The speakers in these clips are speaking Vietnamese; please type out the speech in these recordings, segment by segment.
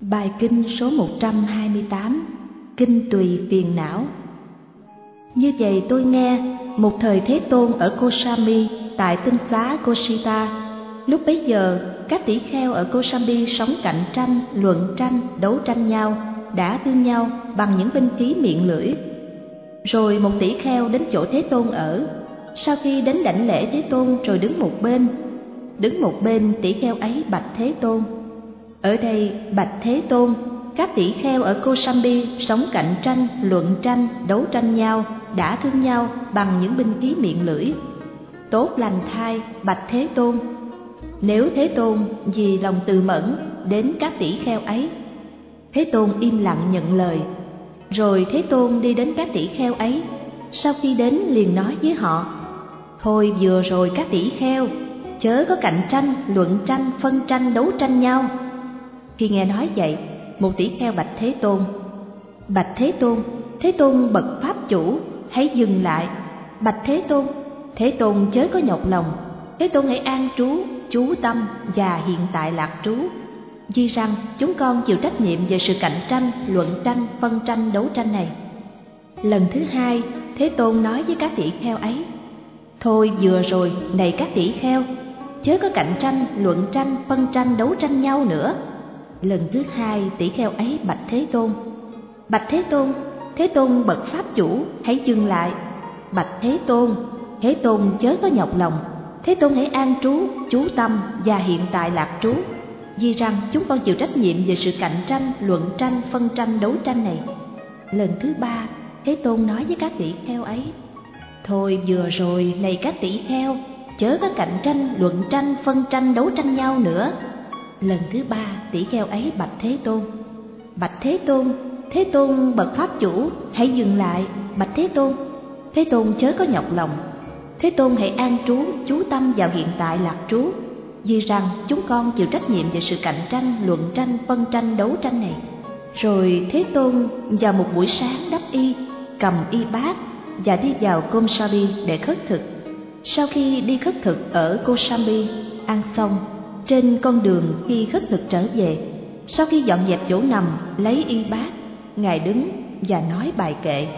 Bài kinh số 128, Kinh Tùy Phiền Não. Như vậy tôi nghe, một thời Thế Tôn ở Kosami tại tinh xá Kosita. Lúc bấy giờ, các tỷ kheo ở Kosami sống cạnh tranh, luận tranh, đấu tranh nhau, đả thương nhau bằng những binh khí miệng lưỡi. Rồi một tỷ kheo đến chỗ Thế Tôn ở. Sau khi đến đảnh lễ Thế Tôn rồi đứng một bên tỷ kheo ấy bạch Thế Tôn: ở đây bạch Thế Tôn, các tỷ kheo ở Kosami sống cạnh tranh, luận tranh, đấu tranh nhau, đả thương nhau bằng những binh khí miệng lưỡi. Tốt lành thay bạch Thế Tôn. Nếu Thế Tôn vì lòng từ mẫn đến các tỷ kheo ấy. Thế Tôn im lặng nhận lời. Rồi Thế Tôn đi đến các tỷ kheo ấy. Sau khi đến liền nói với họ: thôi vừa rồi các tỷ kheo, chớ có cạnh tranh, luận tranh, phân tranh, đấu tranh nhau. Khi nghe nói vậy, một tỷ kheo bạch Thế Tôn: bạch Thế Tôn, Thế Tôn bậc pháp chủ, hãy dừng lại. Bạch Thế Tôn, Thế Tôn chớ có nhọc lòng. Thế Tôn hãy an trú, chú tâm và hiện tại lạc trú. Vì rằng chúng con chịu trách nhiệm về sự cạnh tranh, luận tranh, phân tranh, đấu tranh này. Lần thứ hai, Thế Tôn nói với các tỷ kheo ấy: thôi vừa rồi này các tỷ kheo, chớ có cạnh tranh, luận tranh, phân tranh, đấu tranh nhau nữa. Lần thứ hai, tỷ kheo ấy bạch Thế Tôn: bạch Thế Tôn, Thế Tôn bậc pháp chủ, hãy dừng lại. Bạch Thế Tôn, Thế Tôn chớ có nhọc lòng. Thế Tôn hãy an trú, chú tâm và hiện tại lạc trú. Vì rằng chúng con chịu trách nhiệm về sự cạnh tranh, luận tranh, phân tranh, đấu tranh này. Lần thứ ba, Thế Tôn nói với các tỷ kheo ấy: thôi vừa rồi này các tỷ kheo, chớ có cạnh tranh, luận tranh, phân tranh, đấu tranh nhau nữa. Lần thứ ba, tỷ kheo ấy bạch Thế Tôn: bạch Thế Tôn, Thế Tôn bậc pháp chủ, hãy dừng lại. Bạch Thế Tôn, Thế Tôn chớ có nhọc lòng. Thế Tôn hãy an trú, chú tâm vào hiện tại lạc trú. Vì rằng chúng con chịu trách nhiệm về sự cạnh tranh, luận tranh, phân tranh, đấu tranh này. Rồi Thế Tôn vào một buổi sáng đắp y, cầm y bát và đi vào Kosami để khất thực. Sau khi đi khất thực ở Kosami, ăn xong, trên con đường khi khất thực trở về, sau khi dọn dẹp chỗ nằm, lấy y bát, Ngài đứng và nói bài kệ: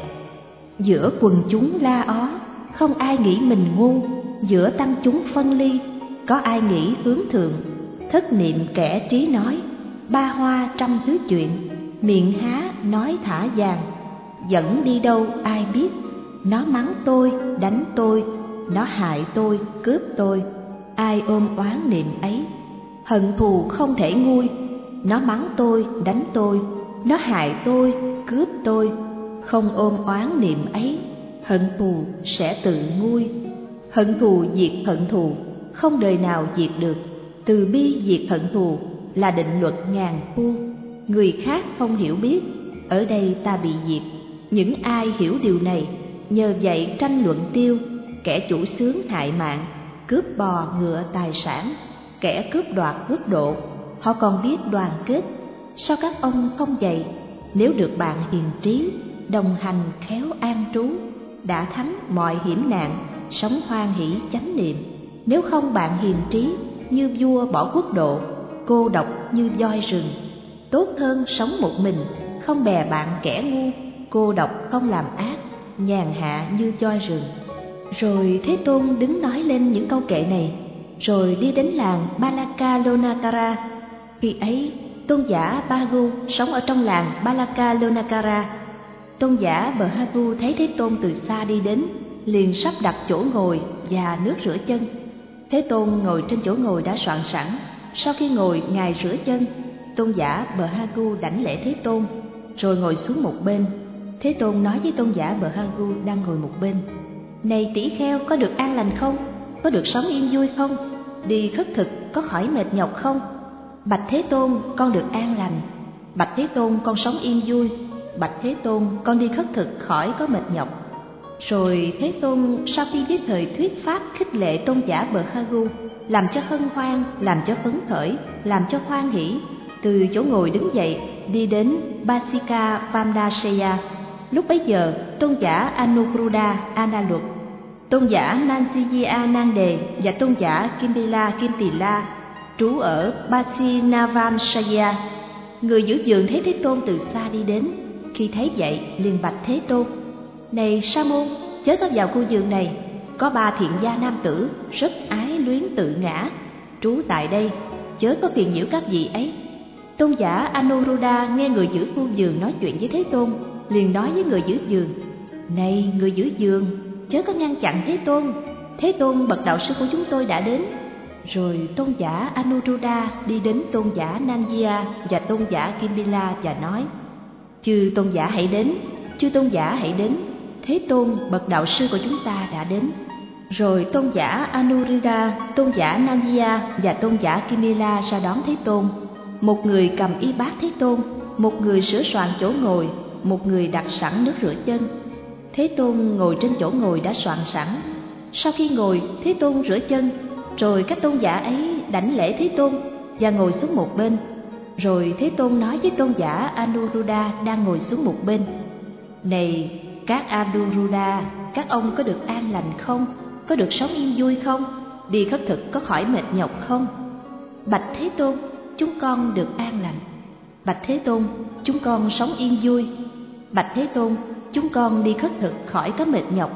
giữa quần chúng la ó, không ai nghĩ mình ngu. Giữa tăng chúng phân ly, có ai nghĩ hướng thượng. Thất niệm kẻ trí nói, ba hoa trăm thứ chuyện. Miệng há nói thả vàng, dẫn đi đâu ai biết. Nó mắng tôi, đánh tôi, nó hại tôi, cướp tôi. Ai ôm oán niệm ấy, hận thù không thể nguôi. Nó mắng tôi, đánh tôi, nó hại tôi, cướp tôi. Không ôm oán niệm ấy, hận thù sẽ tự nguôi. Hận thù diệt hận thù, không đời nào diệt được. Từ bi diệt hận thù là định luật ngàn thu. Người khác không hiểu biết, ở đây ta bị diệt. Những ai hiểu điều này, nhờ vậy tranh luận tiêu. Kẻ chủ xướng hại mạng, cướp bò ngựa tài sản. Kẻ cướp đoạt quốc độ, họ còn biết đoàn kết. Sao các ông không vậy? Nếu được bạn hiền trí, đồng hành khéo an trú, đã thắng mọi hiểm nạn, sống hoan hỷ chánh niệm. Nếu không bạn hiền trí, như vua bỏ quốc độ, cô độc như voi rừng. Tốt hơn sống một mình, không bè bạn kẻ ngu, cô độc không làm ác, nhàn hạ như voi rừng. Rồi Thế Tôn đứng nói lên những câu kệ này, rồi đi đến làng Balakalonakara. Khi ấy, tôn giả Bhagu sống ở trong làng Balakalonakara. Tôn giả Bhagu thấy Thế Tôn từ xa đi đến, liền sắp đặt chỗ ngồi và nước rửa chân. Thế Tôn ngồi trên chỗ ngồi đã soạn sẵn. Sau khi ngồi, Ngài rửa chân. Tôn giả Bhagu đảnh lễ Thế Tôn, rồi ngồi xuống một bên. Thế Tôn nói với tôn giả Bhagu đang ngồi một bên: này tỷ kheo, có được an lành không? Có được sống yên vui không? Đi khất thực có khỏi mệt nhọc không? Bạch Thế Tôn, con được an lành. Bạch Thế Tôn, con sống yên vui. Bạch Thế Tôn, con đi khất thực khỏi có mệt nhọc. Rồi Thế Tôn sau khi với thời thuyết pháp khích lệ tôn giả Bhagu, làm cho hân hoan, làm cho phấn khởi, làm cho hoan hỷ, từ chỗ ngồi đứng dậy, đi đến Basika Vandasaya. Lúc bấy giờ, tôn giả Anuruddha Analup, tôn giả Nansiya Nande và tôn giả Kimpila Kim Tỳ La trú ở Basinavansaya. người giữ giường thấy Thế Tôn từ xa đi đến. Khi thấy vậy liền bạch Thế Tôn: Này Sa môn, chớ có vào khu vườn này. Có 3 thiện gia nam tử rất ái luyến tự ngã trú tại đây, chớ có phiền nhiễu các vị ấy. Tôn giả Anuruddha nghe người giữ khu vườn nói chuyện với Thế Tôn, liền nói với người giữ vườn: Này người giữ vườn, chớ có ngăn chặn Thế Tôn. Thế Tôn bậc đạo sư của chúng tôi đã đến. Rồi tôn giả Anuruddha đi đến tôn giả Nandiya và tôn giả Kimbila và nói: Chư tôn giả hãy đến, chư tôn giả hãy đến. Thế Tôn bậc đạo sư của chúng ta đã đến. Rồi tôn giả Anuruddha, tôn giả Nandiya và tôn giả Kimbila ra đón Thế Tôn. Một người cầm y bát Thế Tôn, một người sửa soạn chỗ ngồi, một người đặt sẵn nước rửa chân. Thế Tôn ngồi trên chỗ ngồi đã soạn sẵn. Sau khi ngồi, Thế Tôn rửa chân, rồi các tôn giả ấy đảnh lễ Thế Tôn và ngồi xuống một bên. Rồi Thế Tôn nói với tôn giả Anuruddha đang ngồi xuống một bên: Này các Anuruddha, các ông có được an lành không? Có được sống yên vui không? Đi khất thực có khỏi mệt nhọc không? Bạch Thế Tôn, chúng con được an lành. Bạch Thế Tôn, chúng con sống yên vui. Bạch Thế Tôn, chúng con đi khất thực khỏi có mệt nhọc.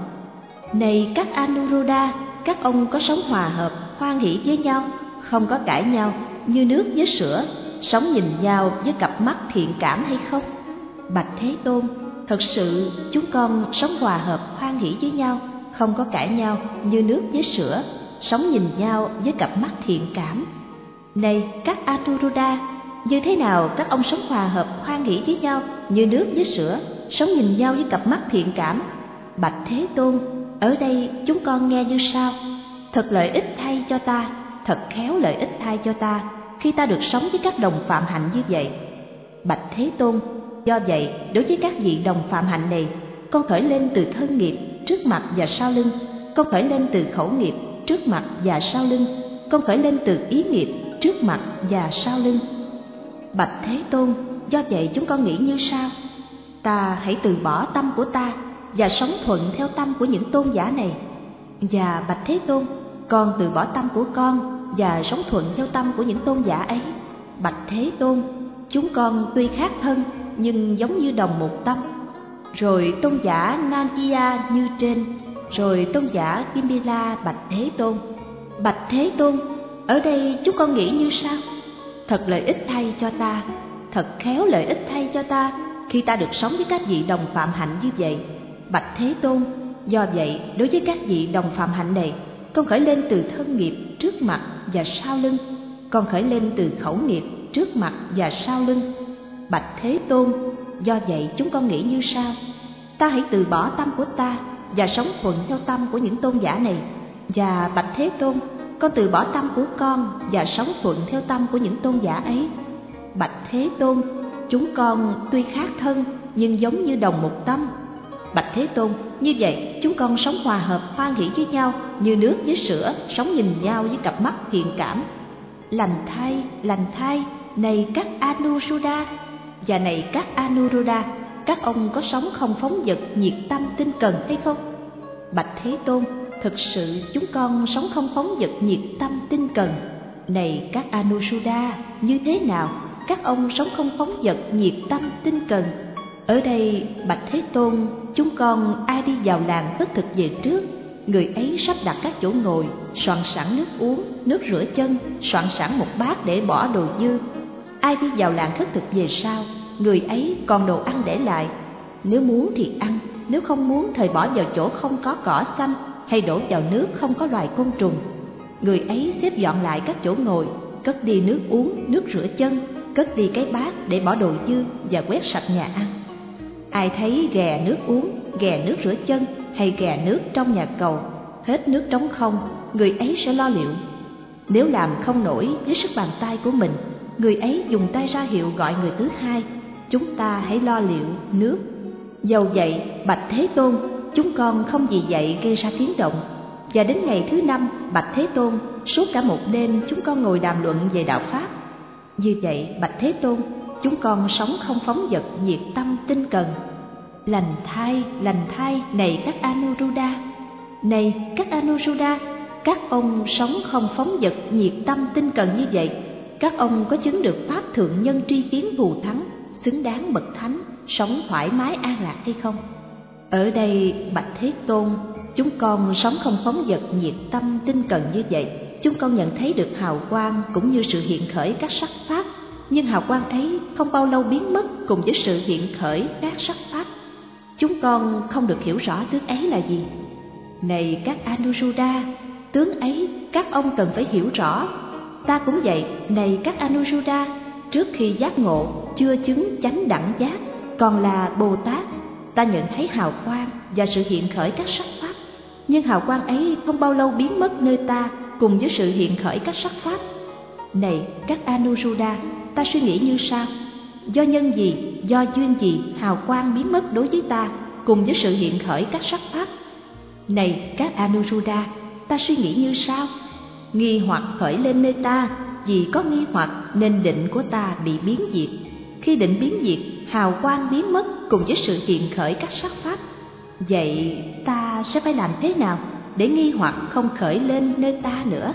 Này các Anuruddha, các ông có sống hòa hợp, hoan hỷ với nhau, không có cãi nhau, như nước với sữa, sống nhìn nhau với cặp mắt thiện cảm hay không? Bạch Thế Tôn, thật sự chúng con sống hòa hợp, hoan hỷ với nhau, không có cãi nhau, như nước với sữa, sống nhìn nhau với cặp mắt thiện cảm. Này các Anuruddha, như thế nào các ông sống hòa hợp, hoan hỷ với nhau, như nước với sữa, sống nhìn nhau với cặp mắt thiện cảm? Bạch Thế Tôn, ở đây chúng con nghe như sau: Thật lợi ích thay cho ta, thật khéo lợi ích thay cho ta, khi ta được sống với các đồng phạm hạnh như vậy. Bạch Thế Tôn, do vậy đối với các vị đồng phạm hạnh này, con khởi lên từ thân nghiệp trước mặt và sau lưng, con khởi lên từ khẩu nghiệp trước mặt và sau lưng, con khởi lên từ ý nghiệp trước mặt và sau lưng. Bạch Thế Tôn, do vậy chúng con nghĩ như sau: Ta hãy từ bỏ tâm của ta và sống thuận theo tâm của những tôn giả này. Và Bạch Thế Tôn, con từ bỏ tâm của con và sống thuận theo tâm của những tôn giả ấy. Bạch Thế Tôn, chúng con tuy khác thân nhưng giống như đồng một tâm. Rồi tôn giả Nandiya như trên, rồi tôn giả Kimbila bạch Thế Tôn: Bạch Thế Tôn, ở đây chúng con nghĩ như sau: Thật lợi ích thay cho ta, thật khéo lợi ích thay cho ta, khi ta được sống với các vị đồng phạm hạnh như vậy. Bạch Thế Tôn, do vậy đối với các vị đồng phạm hạnh này, con khởi lên từ thân nghiệp trước mặt và sau lưng, con khởi lên từ khẩu nghiệp trước mặt và sau lưng. Bạch Thế Tôn, do vậy chúng con nghĩ như sau: Ta hãy từ bỏ tâm của ta và sống thuận theo tâm của những tôn giả này. Và Bạch Thế Tôn, con từ bỏ tâm của con và sống thuận theo tâm của những tôn giả ấy. Bạch Thế Tôn, chúng con tuy khác thân nhưng giống như đồng một tâm. Bạch Thế Tôn, như vậy chúng con sống hòa hợp, hoan hỷ với nhau, như nước với sữa, sống nhìn nhau với cặp mắt thiện cảm. Lành thay, này các Anuruddha, và này các Anuruddha, các ông có sống không phóng dật, nhiệt tâm, tinh cần hay không? Bạch Thế Tôn, thực sự chúng con sống không phóng dật, nhiệt tâm, tinh cần. Này các Anuruddha, như thế nào các ông sống không phóng dật, nhiệt tâm, tinh cần? Ở đây Bạch Thế Tôn, chúng con ai đi vào làng khất thực về trước, người ấy sắp đặt các chỗ ngồi, soạn sẵn nước uống, nước rửa chân, soạn sẵn một bát để bỏ đồ dư. Ai đi vào làng khất thực về sau, người ấy còn đồ ăn để lại. Nếu muốn thì ăn, nếu không muốn thời bỏ vào chỗ không có cỏ xanh, hay đổ vào nước không có loài côn trùng. Người ấy xếp dọn lại các chỗ ngồi, cất đi nước uống, nước rửa chân, cất đi cái bát để bỏ đồ dư và quét sạch nhà ăn. Ai thấy ghè nước uống, ghè nước rửa chân hay ghè nước trong nhà cầu, hết nước trống không, người ấy sẽ lo liệu. Nếu làm không nổi với sức bàn tay của mình, người ấy dùng tay ra hiệu gọi người thứ hai: Chúng ta hãy lo liệu nước. Dầu vậy, Bạch Thế Tôn, chúng con không vì vậy gây ra tiếng động. Và đến ngày thứ 5, Bạch Thế Tôn, suốt cả một đêm chúng con ngồi đàm luận về đạo Pháp. Như vậy, Bạch Thế Tôn, chúng con sống không phóng dật, nhiệt tâm, tinh cần. Lành thay, này các Anuruddha. Này các Anuruddha, các ông sống không phóng dật, nhiệt tâm, tinh cần như vậy, các ông có chứng được pháp thượng nhân tri kiến thù thắng, xứng đáng bậc thánh, sống thoải mái an lạc hay không? Ở đây bạch Thế Tôn, chúng con sống không phóng dật, nhiệt tâm, tinh cần như vậy. Chúng con nhận thấy được hào quang cũng như sự hiện khởi các sắc pháp, nhưng hào quang ấy không bao lâu biến mất cùng với sự hiện khởi các sắc pháp. Chúng con không được hiểu rõ tướng ấy là gì. Này các Anuruddha, tướng ấy các ông cần phải hiểu rõ. Ta cũng vậy, này các Anuruddha, trước khi giác ngộ, chưa chứng chánh đẳng giác, còn là Bồ Tát, ta nhận thấy hào quang và sự hiện khởi các sắc pháp, nhưng hào quang ấy không bao lâu biến mất nơi ta cùng với sự hiện khởi các sắc pháp. Này các Anuruddha, ta suy nghĩ như sau: do nhân gì, do duyên gì hào quang biến mất đối với ta cùng với sự hiện khởi các sắc pháp? Này các Anuruddha, ta suy nghĩ như sau: nghi hoặc khởi lên nơi ta, vì có nghi hoặc nên định của ta bị biến diệt. Khi định biến diệt, hào quang biến mất cùng với sự hiện khởi các sắc pháp. Vậy ta sẽ phải làm thế nào để nghi hoặc không khởi lên nơi ta nữa?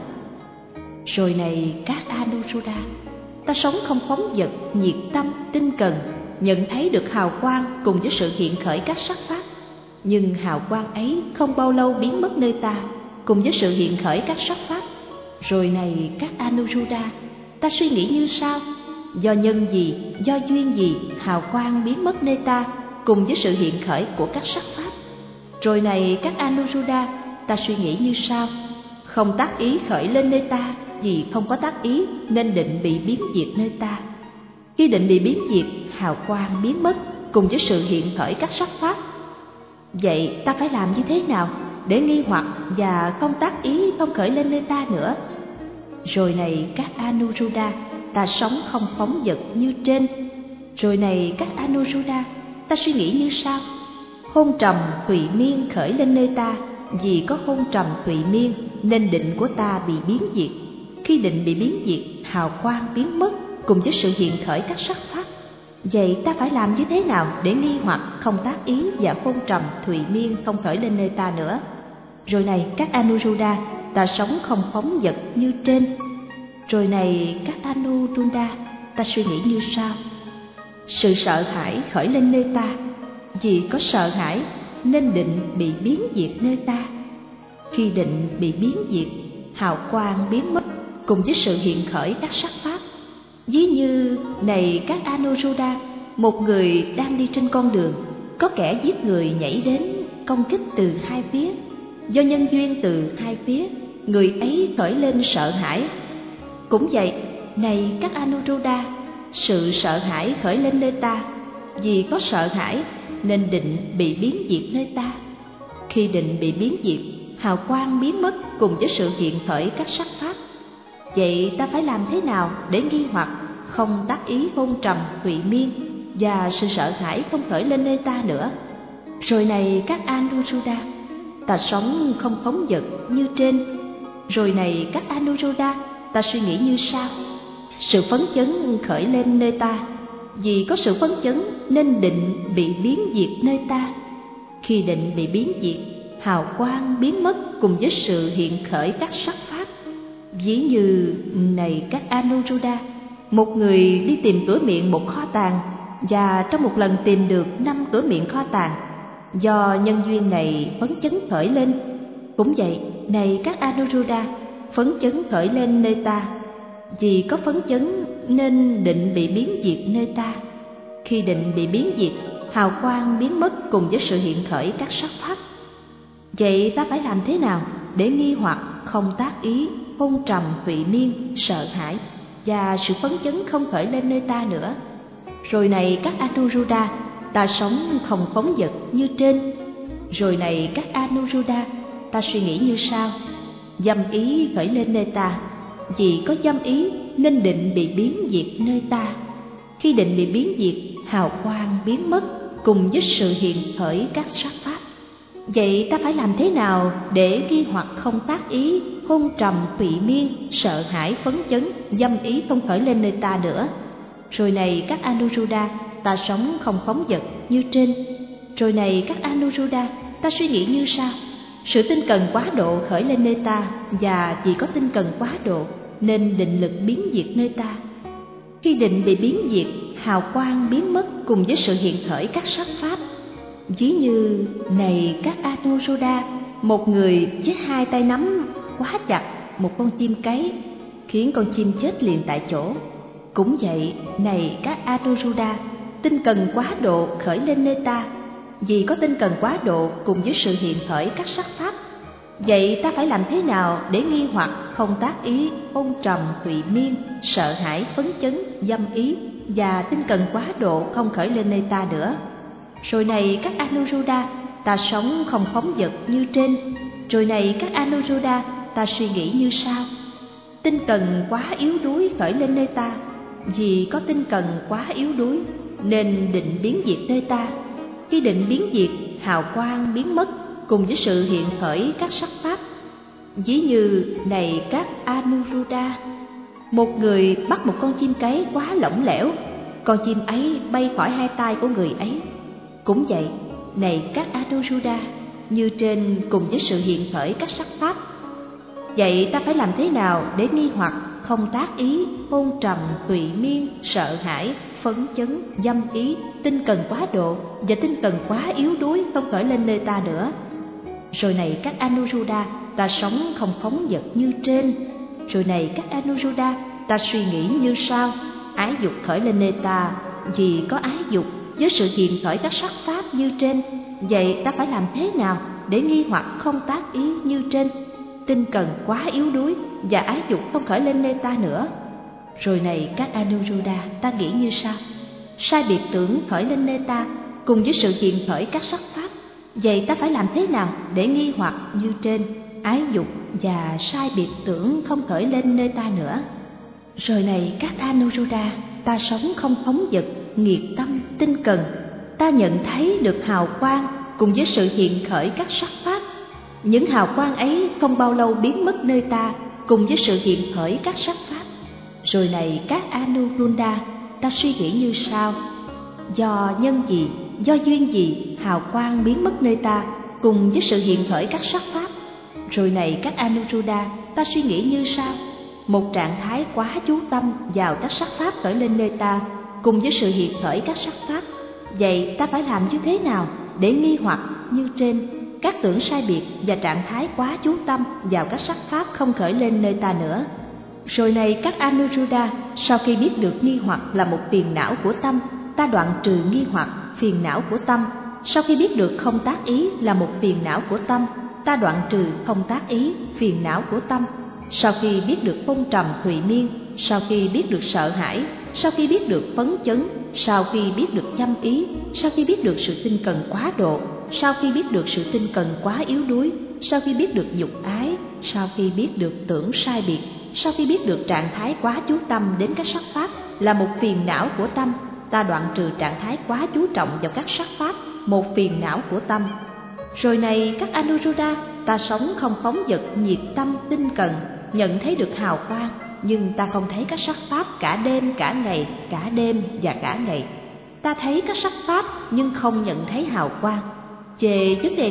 Rồi này các Anuruddha, ta sống không phóng dật, nhiệt tâm, tinh cần, nhận thấy được hào quang cùng với sự hiện khởi các sắc pháp, nhưng hào quang ấy không bao lâu biến mất nơi ta cùng với sự hiện khởi các sắc pháp. Rồi này các Anuruddha, ta suy nghĩ như sau: do nhân gì, do duyên gì hào quang biến mất nơi ta cùng với sự hiện khởi của các sắc pháp? Rồi này các Anuruddha, ta suy nghĩ như sau: không tác ý khởi lên nơi ta, vì không có tác ý nên định bị biến diệt nơi ta. Khi định bị biến diệt, hào quang biến mất cùng với sự hiện khởi các sắc pháp. Vậy ta phải làm như thế nào để nghi hoặc và không tác ý không khởi lên nơi ta nữa? Rồi này các Anuruddha, ta sống không phóng dật như trên. Rồi này các Anuruddha, ta suy nghĩ như sau: hôn trầm thùy miên khởi lên nơi ta, vì có hôn trầm thùy miên nên định của ta bị biến diệt. Khi định bị biến diệt, hào quang biến mất cùng với sự hiện khởi các sắc pháp. Vậy ta phải làm như thế nào để nghi hoặc không tác ý và hôn trầm thùy miên không khởi lên nơi ta nữa? Rồi này các Anuruddha, ta sống không phóng dật như trên. Rồi này các Anuruddha, ta suy nghĩ như sau: sự sợ hãi khởi lên nơi ta, vì có sợ hãi nên định bị biến diệt nơi ta. Khi định bị biến diệt, hào quang biến mất cùng với sự hiện khởi các sắc pháp. Ví như này các Anuruddha, một người đang đi trên con đường, có kẻ giết người nhảy đến công kích từ hai phía. Do nhân duyên từ hai phía, người ấy khởi lên sợ hãi. Cũng vậy, này các Anuruddha, sự sợ hãi khởi lên nơi ta, vì có sợ hãi nên định bị biến diệt nơi ta. Khi định bị biến diệt, hào quang biến mất cùng với sự hiện khởi các sắc pháp. Vậy ta phải làm thế nào để nghi hoặc không tác ý hôn trầm thùy miên và sự sợ hãi không khởi lên nơi ta nữa? Rồi này các Anuruddha, ta sống không phóng dật như trên. Rồi này các Anuruddha, ta suy nghĩ như sau: sự phấn chấn khởi lên nơi ta, vì có sự phấn chấn nên định bị biến diệt nơi ta. Khi định bị biến diệt, hào quang biến mất cùng với sự hiện khởi các sắc pháp. Ví như này các Anuruddha, một người đi tìm cửa miệng một kho tàng, và trong một lần tìm được 5 cửa miệng kho tàng. Do nhân duyên này phấn chấn khởi lên. Cũng vậy, này các Anuruddha, phấn chấn khởi lên nơi ta, vì có phấn chấn nên định bị biến diệt nơi ta. Khi định bị biến diệt, hào quang biến mất cùng với sự hiện khởi các sắc pháp. Vậy ta phải làm thế nào để nghi hoặc không tác ý hôn trầm thùy miên, sợ hãi và sự phấn chấn không khởi lên nơi ta nữa? Rồi này các Anuruddha, ta sống không phóng dật như trên. Rồi này các Anuruddha, ta suy nghĩ như sau: dâm ý khởi lên nơi ta, vì có dâm ý nên định bị biến diệt nơi ta. Khi định bị biến diệt, hào quang biến mất cùng với sự hiện khởi các sắc pháp. Vậy ta phải làm thế nào để nghi hoặc không tác ý hôn trầm thùy miên, sợ hãi phấn chấn, dâm ý không khởi lên nơi ta nữa? Rồi này các Anuruddha, ta sống không phóng dật như trên. Rồi này các Anuruddha, ta suy nghĩ như sau: sự tinh cần quá độ khởi lên nơi ta, và vì có tinh cần quá độ nên định lực biến diệt nơi ta. Khi định bị biến diệt, hào quang biến mất cùng với sự hiện khởi các sắc pháp. Ví như này các Anuruddha, một người với hai tay nắm quá chặt một con chim cấy, khiến con chim chết liền tại chỗ. Cũng vậy, này các Anuruddha, tinh cần quá độ khởi lên nơi ta. Vì có tinh cần quá độ cùng với sự hiện khởi các sắc pháp, vậy ta phải làm thế nào để nghi hoặc, không tác ý, ôn trầm, thụy miên, sợ hãi, phấn chấn, dâm ý và tinh cần quá độ không khởi lên nơi ta nữa? Rồi này các Anuruddha, ta sống không phóng dật như trên. Rồi này các Anuruddha, ta suy nghĩ như sau: tinh cần quá yếu đuối khởi lên nơi ta. Vì có tinh cần quá yếu đuối nên định biến diệt nơi ta. Khi định biến diệt, hào quang biến mất cùng với sự hiện khởi các sắc pháp. Ví như này các Anuruddha, một người bắt một con chim cấy quá lỏng lẻo, con chim ấy bay khỏi hai tay của người ấy. Cũng vậy, này các Anuruddha, như trên cùng với sự hiện khởi các sắc pháp. Vậy ta phải làm thế nào để nghi hoặc, không tác ý, ôn trầm, tùy miên, sợ hãi, phấn chấn, dâm ý, tinh cần quá độ và tinh cần quá yếu đuối không khởi lên nơi ta nữa? Rồi này các Anuruddha, ta sống không phóng dật như trên. Rồi này các Anuruddha, ta suy nghĩ như sau: ái dục khởi lên nơi ta. Vì có ái dục với sự hiện khởi các sắc pháp như trên, vậy ta phải làm thế nào để nghi hoặc, không tác ý như trên? Tinh cần quá yếu đuối và ái dục không khởi lên nơi ta nữa. Rồi này các Anuruddha, ta nghĩ như sau: sai biệt tưởng khởi lên nơi ta cùng với sự hiện khởi các sắc pháp, vậy ta phải làm thế nào để nghi hoặc như trên? Ái dục và sai biệt tưởng không khởi lên nơi ta nữa. Rồi này các Anuruddha, ta sống không phóng dật, nghiệt tâm, tinh cần. Ta nhận thấy được hào quang cùng với sự hiện khởi các sắc pháp. Những hào quang ấy không bao lâu biến mất nơi ta cùng với sự hiện khởi các sắc pháp. Rồi này các Anuruddha, ta suy nghĩ như sau: do nhân gì, do duyên gì, hào quang biến mất nơi ta cùng với sự hiện khởi các sắc pháp. Rồi này các Anuruddha, ta suy nghĩ như sau: một trạng thái quá chú tâm vào các sắc pháp khởi lên nơi ta cùng với sự hiện khởi các sắc pháp. Vậy ta phải làm như thế nào để nghi hoặc như trên? Các tưởng sai biệt và trạng thái quá chú tâm vào các sắc pháp không khởi lên nơi ta nữa. Rồi này các Anuruddha, sau khi biết được nghi hoặc là một phiền não của tâm, ta đoạn trừ nghi hoặc, phiền não của tâm. Sau khi biết được không tác ý là một phiền não của tâm, ta đoạn trừ không tác ý, phiền não của tâm. Sau khi biết được phong trầm thụy miên, sau khi biết được sợ hãi, sau khi biết được phấn chấn, sau khi biết được dâm ý, sau khi biết được sự tinh cần quá độ, sau khi biết được sự tinh cần quá yếu đuối, sau khi biết được dục ái, sau khi biết được tưởng sai biệt, sau khi biết được trạng thái quá chú tâm đến các sắc pháp là một phiền não của tâm, ta đoạn trừ trạng thái quá chú trọng vào các sắc pháp, một phiền não của tâm. Rồi này các Anuruddha, ta sống không phóng dật, nhiệt tâm, tinh cần, nhận thấy được hào quang, nhưng ta không thấy các sắc pháp cả đêm cả ngày, cả đêm và cả ngày. Ta thấy các sắc pháp nhưng không nhận thấy hào quang. Về vấn đề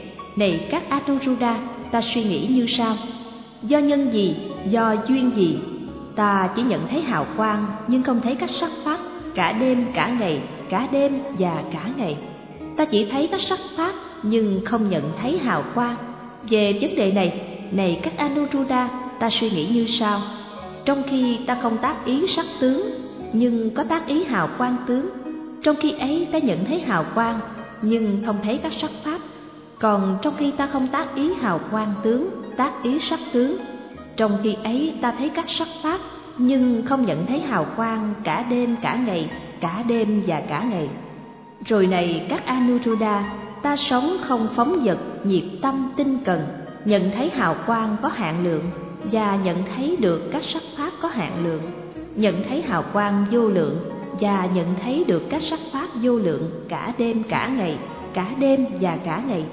này các Anuruddha, ta suy nghĩ như sau: do nhân gì, do duyên gì, ta chỉ nhận thấy hào quang nhưng không thấy các sắc pháp cả đêm cả ngày, cả đêm và cả ngày. Ta chỉ thấy các sắc pháp nhưng không nhận thấy hào quang. Về vấn đề này các Anuruddha, ta suy nghĩ như sau: trong khi ta không tác ý sắc tướng nhưng có tác ý hào quang tướng, trong khi ấy ta nhận thấy hào quang nhưng không thấy các sắc pháp. Còn trong khi ta không tác ý hào quang tướng, tác ý sắc tướng, trong khi ấy ta thấy các sắc pháp nhưng không nhận thấy hào quang cả đêm cả ngày, cả đêm và cả ngày. Rồi này các Anuruddha, ta sống không phóng dật, nhiệt tâm, tinh cần, nhận thấy hào quang có hạn lượng và nhận thấy được các sắc pháp có hạn lượng, nhận thấy hào quang vô lượng và nhận thấy được các sắc pháp vô lượng cả đêm cả ngày, cả đêm và cả ngày.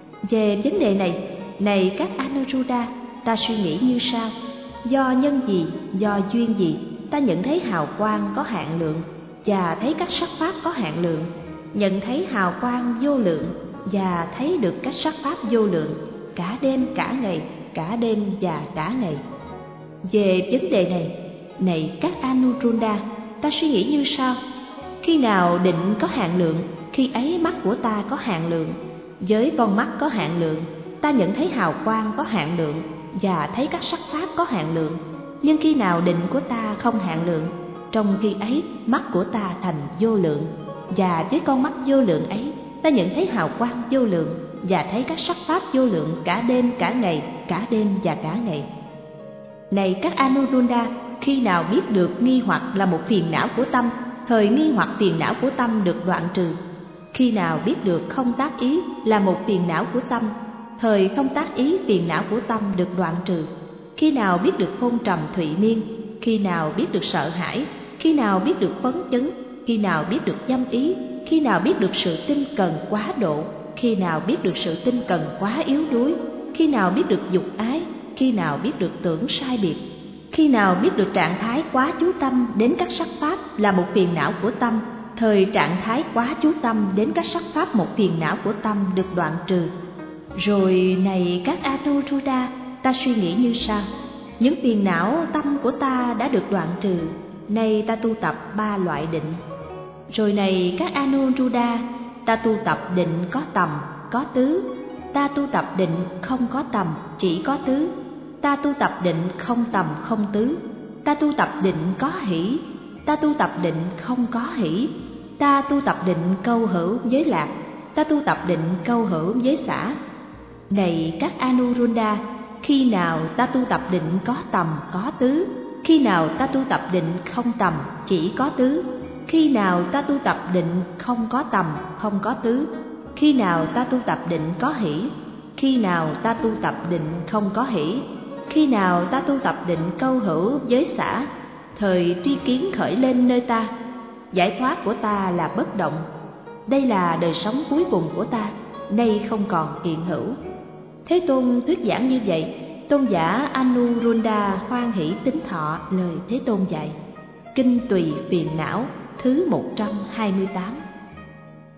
Về vấn đề này các Anuruddha, ta suy nghĩ như sau: do nhân gì, do duyên gì, ta nhận thấy hào quang có hạn lượng và thấy các sắc pháp có hạn lượng, nhận thấy hào quang vô lượng và thấy được các sắc pháp vô lượng cả đêm cả ngày, cả đêm và cả ngày. Về vấn đề này, này các Anuruddha, ta suy nghĩ như sau. Khi nào định có hạn lượng, khi ấy mắt của ta có hạn lượng. Với con mắt có hạn lượng, ta nhận thấy hào quang có hạn lượng và thấy các sắc pháp có hạn lượng. Nhưng khi nào định của ta không hạn lượng, trong khi ấy mắt của ta thành vô lượng, và với con mắt vô lượng ấy, ta nhận thấy hào quang vô lượng và thấy các sắc pháp vô lượng cả đêm cả ngày, cả đêm và cả ngày. Này các Anuruddha, khi nào biết được nghi hoặc là một phiền não của tâm, thời nghi hoặc phiền não của tâm được đoạn trừ. Khi nào biết được không tác ý là một phiền não của tâm, thời không tác ý phiền não của tâm được đoạn trừ. Khi nào biết được hôn trầm thụy miên, khi nào biết được sợ hãi, khi nào biết được phấn chấn, khi nào biết được dâm ý, khi nào biết được sự tinh cần quá độ, khi nào biết được sự tinh cần quá yếu đuối, khi nào biết được dục ái, khi nào biết được tưởng sai biệt, khi nào biết được trạng thái quá chú tâm đến các sắc pháp là một phiền não của tâm, thời trạng thái quá chú tâm đến các sắc pháp một phiền não của tâm được đoạn trừ. Rồi này các Anuruddha, ta suy nghĩ như sau. Những phiền não tâm của ta đã được đoạn trừ, nay ta tu tập 3 loại định. Rồi này các Anuruddha, ta tu tập định có tầm, có tứ. Ta tu tập định không có tầm, chỉ có tứ. Ta tu tập định không tầm, không tứ. Ta tu tập định có hỷ. Ta tu tập định không có hỷ. Ta tu tập định câu hữu với lạc. Ta tu tập định câu hữu với xả. Này các Anuruddha, khi nào ta tu tập định có tầm, có tứ. Khi nào ta tu tập định không tầm, chỉ có tứ. Khi nào ta tu tập định không có tầm, không có tứ. Khi nào ta tu tập định có hỷ. Khi nào ta tu tập định không có hỷ. Khi nào ta tu tập định câu hữu với xả, thời tri kiến khởi lên nơi ta. Giải thoát của ta là bất động. Đây là đời sống cuối cùng của ta, nay không còn hiện hữu. Thế Tôn thuyết giảng như vậy. Tôn giả Anuruddha hoan hỷ tín thọ lời Thế Tôn dạy. Kinh Tùy Phiền Não thứ 128.